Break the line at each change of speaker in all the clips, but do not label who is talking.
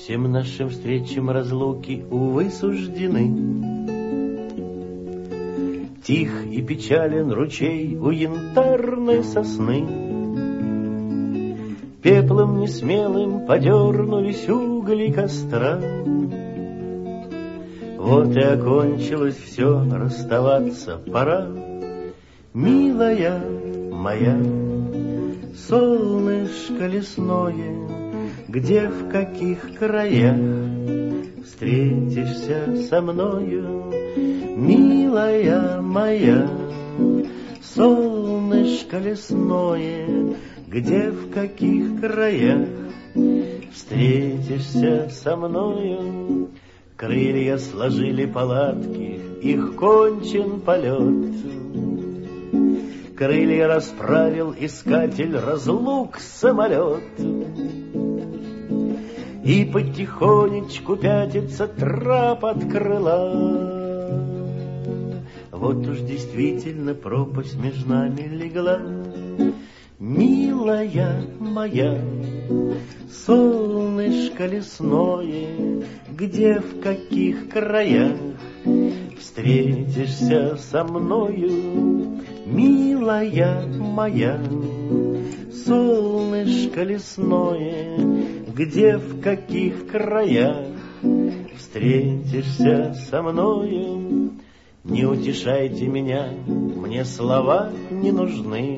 Всем нашим встречам разлуки, увы, суждены. Тих и печален ручей у янтарной сосны. Пеплом несмелым подернулись угли костра. Вот и окончилось все, расставаться пора. Милая моя, солнышко лесное, где, в каких краях встретишься со мною? Милая моя, солнышко лесное, где, в каких краях встретишься со мною? Крылья сложили палатки, их кончен полет. Крылья расправил искатель разлук самолет. И потихонечку пятится трап от крыла. Вот уж действительно пропасть между нами легла. Милая моя, солнышко лесное, где, в каких краях встретишься со мною? Милая моя, солнышко лесное, где, в каких краях встретишься со мною? Не утешайте меня, мне слова не нужны.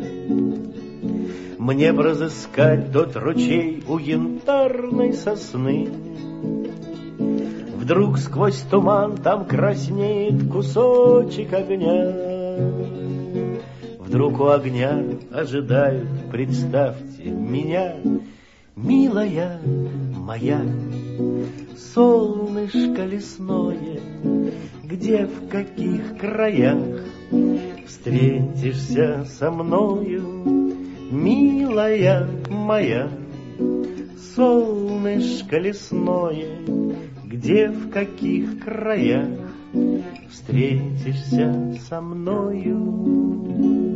Мне б разыскать тот ручей у янтарной сосны. Вдруг сквозь туман там краснеет кусочек огня. Вдруг у огня ожидают, представьте, меня. Милая моя, солнышко лесное, где, в каких краях встретишься со мною? Милая моя, солнышко лесное, где, в каких краях встретишься со мною?